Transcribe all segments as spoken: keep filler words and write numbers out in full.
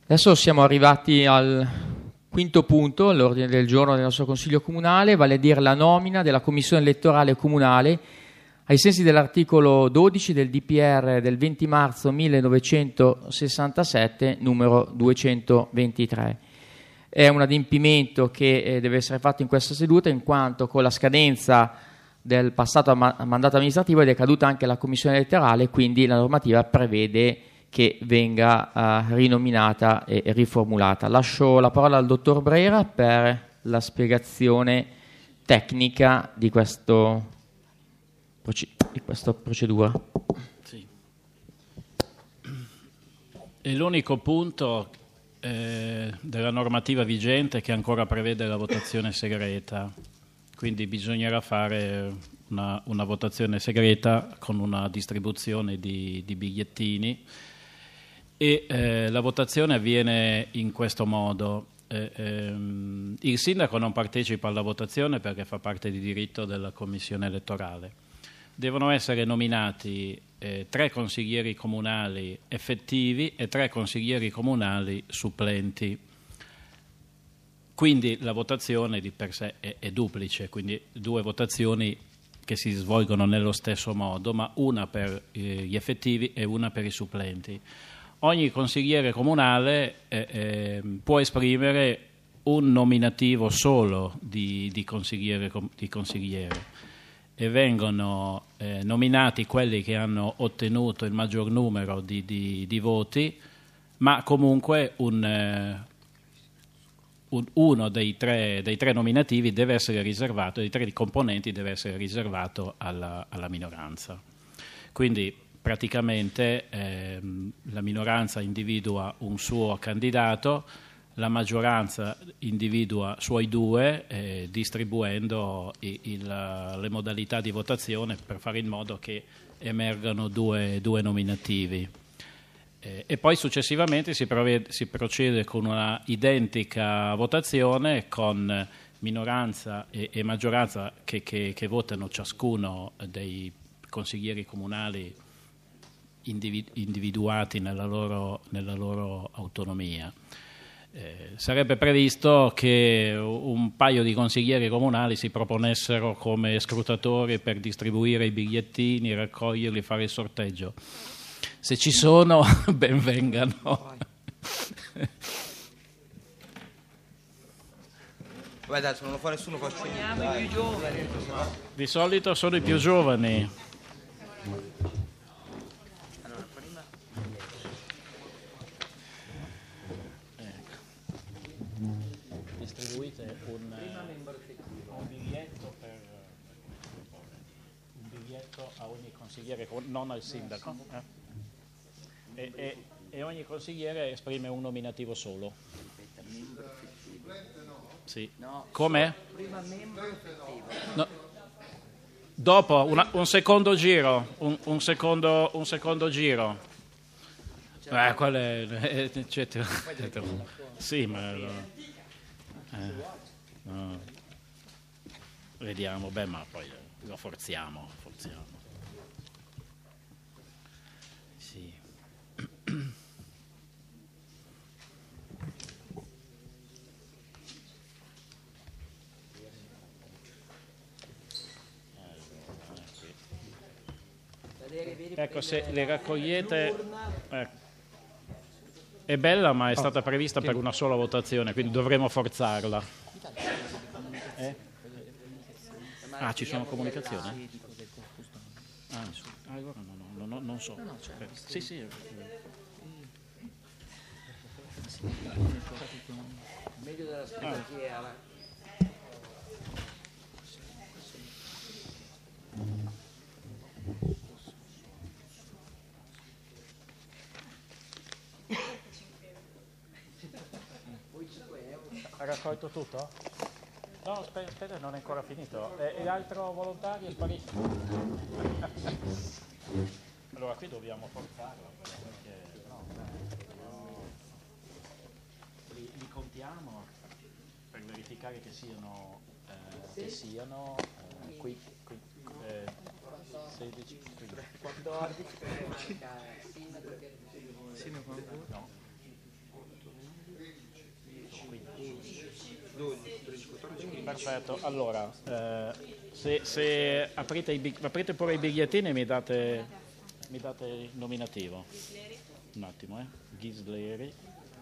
Adesso siamo arrivati al quinto punto all'ordine del giorno del nostro Consiglio Comunale, vale a dire la nomina della Commissione elettorale comunale ai sensi dell'articolo dodici del D P R del venti marzo millenovecentosessantasette numero duecentoventitré. È un adempimento che eh, deve essere fatto in questa seduta, in quanto con la scadenza del passato ma- mandato amministrativo è decaduta anche la Commissione elettorale, quindi la normativa prevede che venga uh, rinominata e riformulata. Lascio la parola al dottor Brera per la spiegazione tecnica di, questo, di questa procedura. Sì. E l'unico punto eh, della normativa vigente che ancora prevede la votazione segreta, quindi bisognerà fare una, una votazione segreta con una distribuzione di, di bigliettini. E eh, la votazione avviene in questo modo. Eh, ehm, il sindaco non partecipa alla votazione perché fa parte di diritto della commissione elettorale. Devono essere nominati eh, tre consiglieri comunali effettivi e tre consiglieri comunali supplenti. Quindi la votazione di per sé è, è duplice, quindi due votazioni che si svolgono nello stesso modo, ma una per eh, gli effettivi e una per i supplenti. Ogni consigliere comunale eh, eh, può esprimere un nominativo solo di, di, consigliere, di consigliere e vengono eh, nominati quelli che hanno ottenuto il maggior numero di, di, di voti, ma comunque un, eh, un, uno dei tre, dei tre nominativi deve essere riservato, dei tre componenti deve essere riservato alla, alla minoranza. Quindi praticamente ehm, la minoranza individua un suo candidato, la maggioranza individua suoi due, eh, distribuendo il, il, le modalità di votazione per fare in modo che emergano due, due nominativi. Eh, e poi successivamente si, provvede, si procede con una identica votazione con minoranza e, e maggioranza che, che, che votano ciascuno dei consiglieri comunali individuati nella loro, nella loro autonomia. Eh, sarebbe previsto che un paio di consiglieri comunali si proponessero come scrutatori per distribuire i bigliettini, raccoglierli, fare il sorteggio. Se ci sono, ben vengano. Guarda, se non lo fa nessuno faccio niente. I più giovani. Di solito sono i più giovani. Distribuite un, un biglietto per un biglietto a ogni consigliere, non al sindaco, eh? e, e, e ogni consigliere esprime un nominativo solo. Sì. Com'è? Prima membro effettivo. No. Dopo una, un secondo giro, un, un, secondo, un secondo giro. Eh, quello è, eccetera. Sì, ma eh, no. Vediamo, beh, ma poi lo forziamo, forziamo. Sì. Ecco, se le raccogliete, ecco. È bella, ma è stata prevista per una sola votazione, quindi dovremo forzarla. Eh? Ah, ci sono comunicazioni? Ah, allora no, no, no, non so. Sì, sì. Meglio della strategia. Ha raccolto tutto? No, aspetta, aspetta, non è ancora finito. E, e l'altro volontario è sparito. Allora qui dobbiamo forzarlo perché no, no. Li, li contiamo per verificare che siano eh, che siano eh, qui, qui eh, sedici, quattordici, sindaco ancora? No. Perfetto, allora, eh, se, se aprite, i, big- aprite pure i bigliettini e mi date, mi date il nominativo. Un attimo, eh. Ghisleri.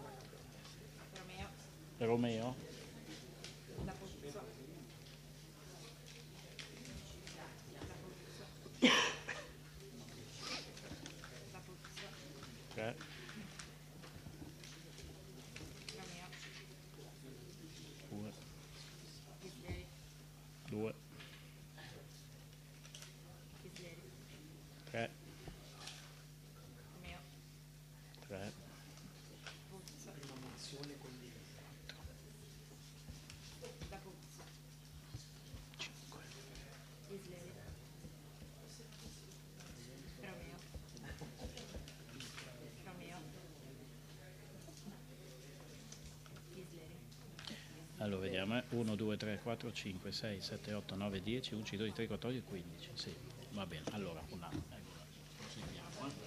Romeo. Tre. Due. Due. Tre. Tre. Cinque. Allora vediamo, eh. uno, due, tre, quattro, cinque, sei, sette, otto, nove, dieci, undici, dodici, tredici, quattordici, quindici. Sì, va bene. Allora, un attimo. Proseguiamo, eh.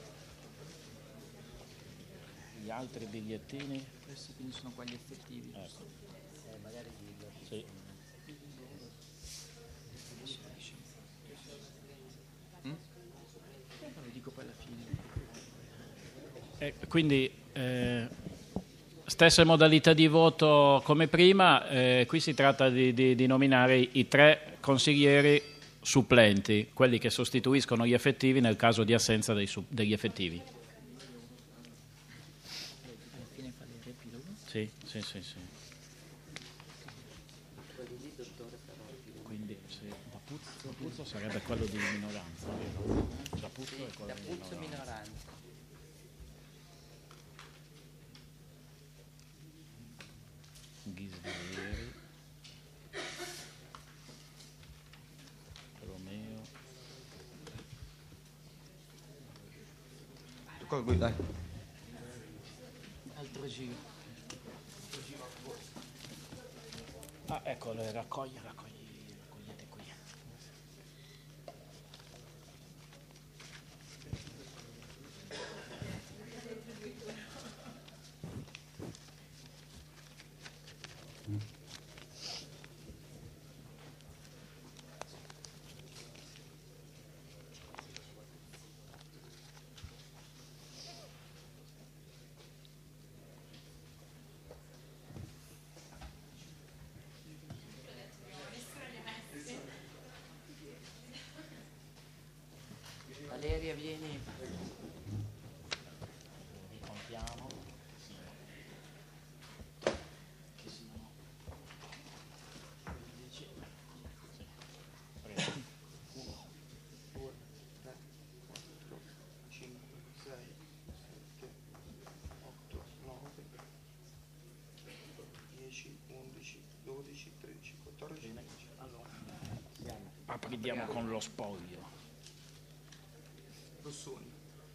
Gli altri bigliettini? Questi quindi sono quelli effettivi. Ecco. Sì. Mm? Lo dico poi alla fine. E quindi eh, stesse modalità di voto come prima, eh, qui si tratta di, di, di nominare i tre consiglieri supplenti, quelli che sostituiscono gli effettivi nel caso di assenza dei, degli effettivi. Alla fine fa il riepilogo. Sì, sì, sì, sì. Quindi sì, D'Apuzzo, D'Apuzzo sarebbe quello di minoranza, vero? D'Apuzzo è quello di D'Apuzzo minoranza. minoranza. Ghisleri, Romeo, Cosa vuoi, dai? Altro giro. ah ecco, le raccoglie, raccogli, raccogliete qui. Valeria, vieni. Contiamo. cinque, sei, sette, otto, nove, dieci, undici, dodici, tredici, quattordici, quindici. Allora, apriamo con lo spoglio. Rossoni,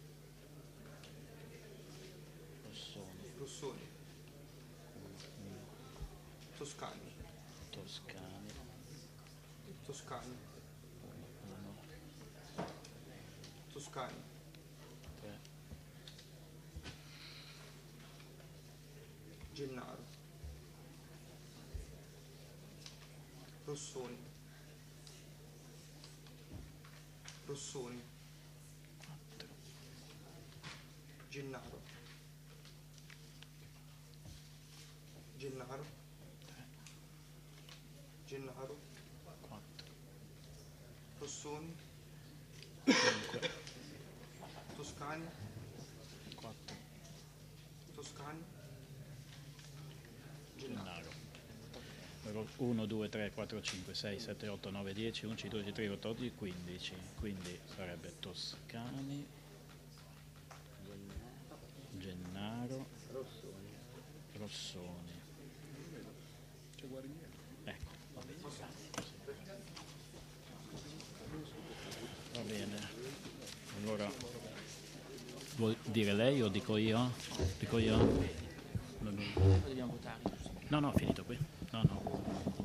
Rossoni, Rossoni, Toscani, Toscani, Toscani, uno, Toscani, tre, Gennaro, Rossoni, Rossoni, Gennaro, Gennaro, Gennaro, quattro, Rossoni, Toscani, quattro, Toscani, Gennaro. uno, due, tre, quattro, cinque, sei, sette, otto, nove, dieci, undici, dodici, tredici, quattordici, quindici. Quindi sarebbe Toscani, Gennaro, Rossoni. Ecco, va bene. Va bene. Allora, vuoi dire lei o dico io? Dico io? No, no. Dobbiamo votare. No, no, finito qui. No, no.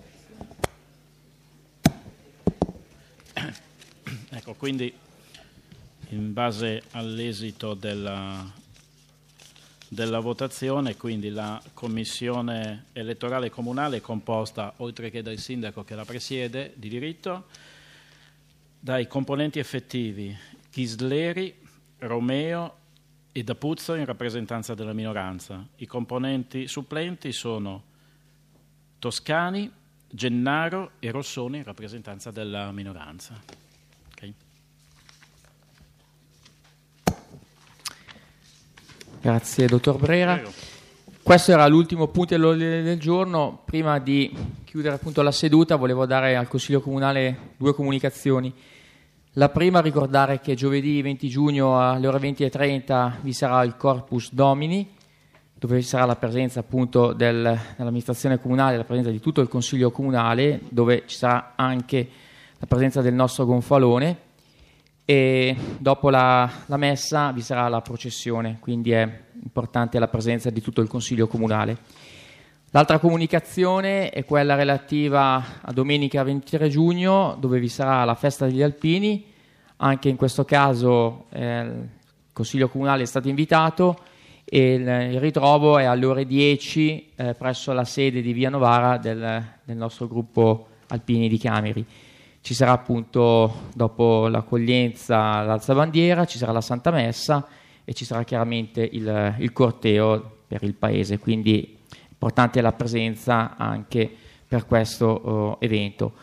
Ecco, quindi in base all'esito della, della votazione, quindi la commissione elettorale comunale è composta, oltre che dal sindaco che la presiede di diritto, dai componenti effettivi Ghisleri, Romeo e D'Apuzzo in rappresentanza della minoranza. I componenti supplenti sono Toscani, Gennaro e Rossoni in rappresentanza della minoranza. Okay. Grazie, dottor Brera. Prego. Questo era l'ultimo punto dell'ordine del giorno. Prima di chiudere appunto la seduta volevo dare al Consiglio Comunale due comunicazioni. La prima, ricordare che giovedì venti giugno alle ore venti e trenta vi sarà il Corpus Domini, dove ci sarà la presenza appunto del, dell'amministrazione comunale, la presenza di tutto il Consiglio Comunale, dove ci sarà anche la presenza del nostro gonfalone, e dopo la, la messa vi sarà la processione, quindi è importante la presenza di tutto il Consiglio Comunale. L'altra comunicazione è quella relativa a domenica ventitré giugno, dove vi sarà la festa degli Alpini. Anche in questo caso eh, il Consiglio Comunale è stato invitato e il, il ritrovo è alle ore dieci eh, presso la sede di Via Novara del, del nostro gruppo Alpini di Cameri. Ci sarà appunto, dopo l'accoglienza, l'alzabandiera, ci sarà la Santa Messa e ci sarà chiaramente il, il corteo per il paese, quindi importante la presenza anche per questo uh, evento.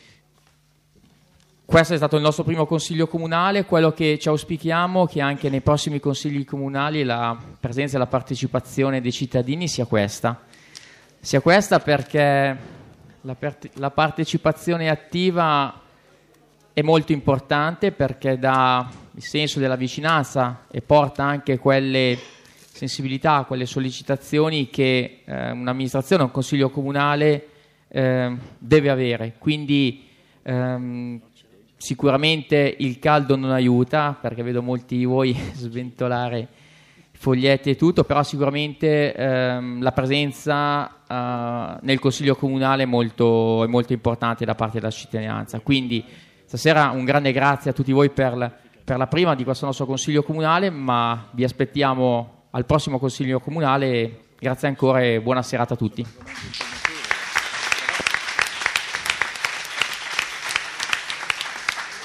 Questo è stato il nostro primo consiglio comunale. Quello che ci auspichiamo è che anche nei prossimi consigli comunali la presenza e la partecipazione dei cittadini sia questa. Sia questa perché la, per- la partecipazione attiva è molto importante, perché dà il senso della vicinanza e porta anche quelle sensibilità, quelle sollecitazioni che eh, un'amministrazione, un consiglio comunale eh, deve avere. Quindi ehm, sicuramente il caldo non aiuta, perché vedo molti di voi sventolare foglietti e tutto, però sicuramente ehm, la presenza eh, nel consiglio comunale è molto, è molto importante da parte della cittadinanza. Quindi stasera un grande grazie a tutti voi per la, per la prima di questo nostro consiglio comunale, ma vi aspettiamo al prossimo consiglio comunale. Grazie ancora e buona serata a tutti.